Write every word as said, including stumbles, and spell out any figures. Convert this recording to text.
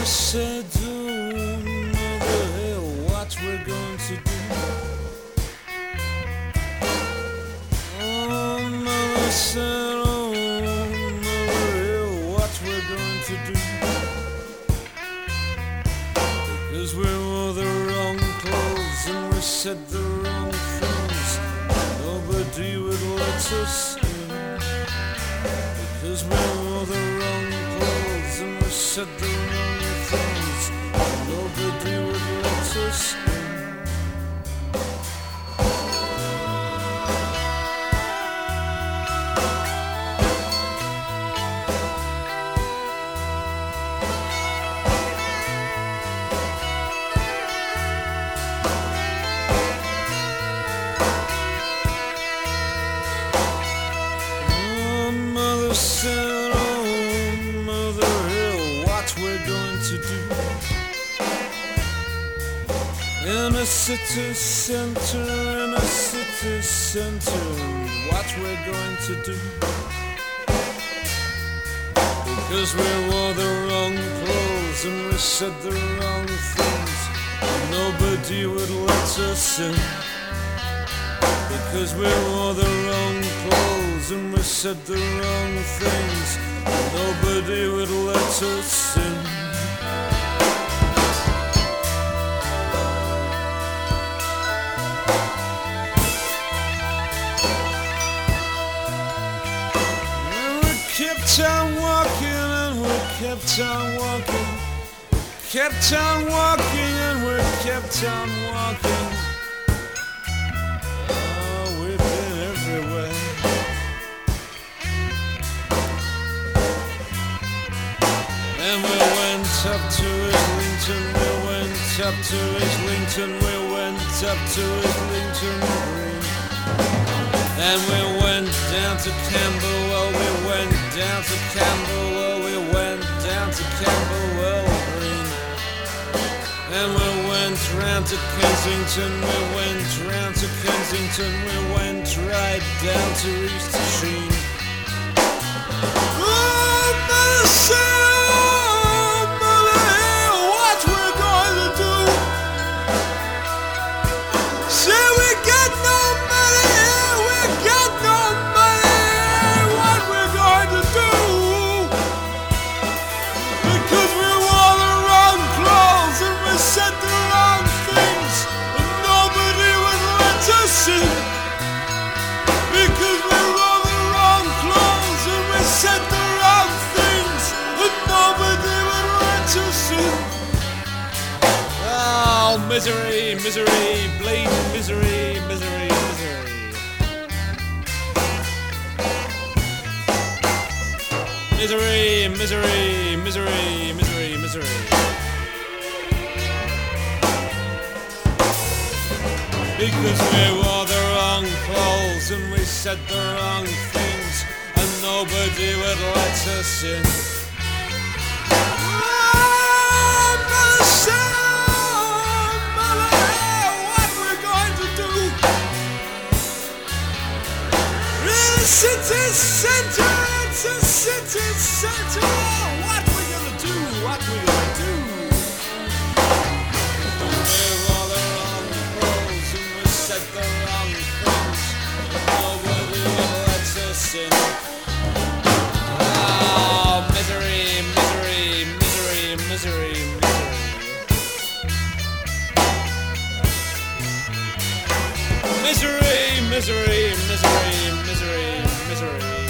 Mother said, oh, mother, hell, what we're going to do? Oh, mother said, oh, mother, hell, what we're going to do? Because we wore the wrong clothes and we said the wrong things. Nobody would let us in. Because we wore the wrong clothes and we said the wrong things. Nobody would let us in. Mother said, oh, mother, hell, what we're going to do? In a city center, in a city center, what we're going to do? Because we wore the wrong clothes and we said the wrong things. Nobody would let us in. Because we wore the wrong clothes and we said the wrong things. Nobody would let us in. And we kept on walking and we kept on walking. Kept on walking and we kept on walking. And we went up to Islington, we went up to Islington, we went up to Islington Green. And we went down to Camberwell, we went down to Camberwell, we went down to Camberwell Green. And we went round to Kensington, we went round to Kensington, we went right down to East Sheen. Oh, mother said, oh, misery, misery, blatant misery, misery, misery. Misery, misery, misery, misery, misery. Because we wore the wrong clothes and we said the wrong things, and nobody would let us in. City center, it's a city center. What we gonna do? What we gonna do? We wore the wrong clothes and we said the wrong things. Nobody will let us in. Oh, misery, misery, misery, misery, misery. Misery, misery, misery, misery, misery.